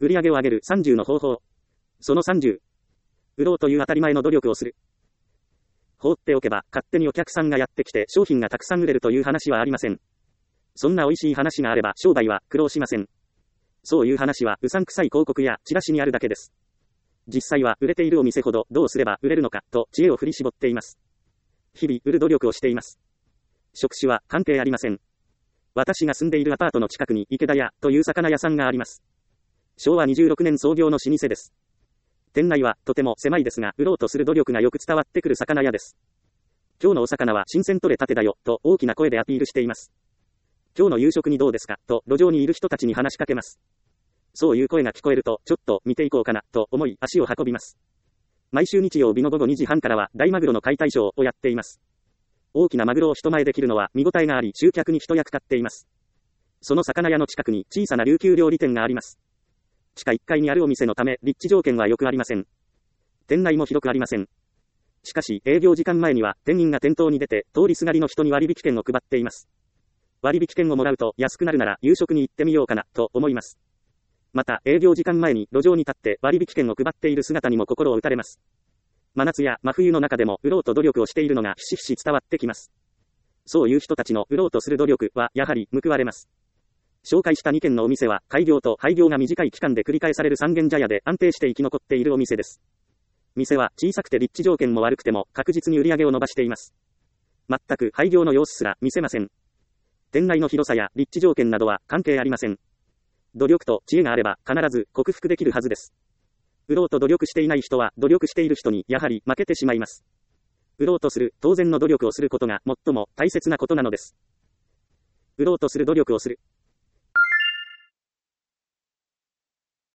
売上を上げる30の方法。その30。売ろうという当たり前の努力をする。放っておけば勝手にお客さんがやってきて商品がたくさん売れるという話はありません。そんな美味しい話があれば商売は苦労しません。そういう話はうさんくさい広告やチラシにあるだけです。実際は売れているお店ほどどうすれば売れるのかと知恵を振り絞っています。日々売る努力をしています。職種は関係ありません。私が住んでいるアパートの近くに池田屋という魚屋さんがあります。昭和26年創業の老舗です。店内はとても狭いですが、売ろうとする努力がよく伝わってくる魚屋です。今日のお魚は新鮮取れたてだよと大きな声でアピールしています。今日の夕食にどうですかと路上にいる人たちに話しかけます。そういう声が聞こえるとちょっと見ていこうかなと思い足を運びます。毎週日曜日の午後2時半からは大マグロの解体ショーをやっています。大きなマグロを人前で切るのは見応えがあり集客に一役買っています。その魚屋の近くに小さな琉球料理店があります。地下1階にあるお店のため立地条件はよくありません。店内も広くありません。しかし営業時間前には店員が店頭に出て通りすがりの人に割引券を配っています。割引券をもらうと安くなるなら夕食に行ってみようかなと思います。また営業時間前に路上に立って割引券を配っている姿にも心を打たれます。真夏や真冬の中でも売ろうと努力をしているのがひしひし伝わってきます。そういう人たちの売ろうとする努力はやはり報われます。紹介した2軒のお店は開業と廃業が短い期間で繰り返される三軒茶屋で安定して生き残っているお店です。店は小さくて立地条件も悪くても確実に売り上げを伸ばしています。全く廃業の様子すら見せません。店内の広さや立地条件などは関係ありません。努力と知恵があれば必ず克服できるはずです。売ろうと努力していない人は努力している人にやはり負けてしまいます。売ろうとする当然の努力をすることが最も大切なことなのです。売ろうとする努力をする。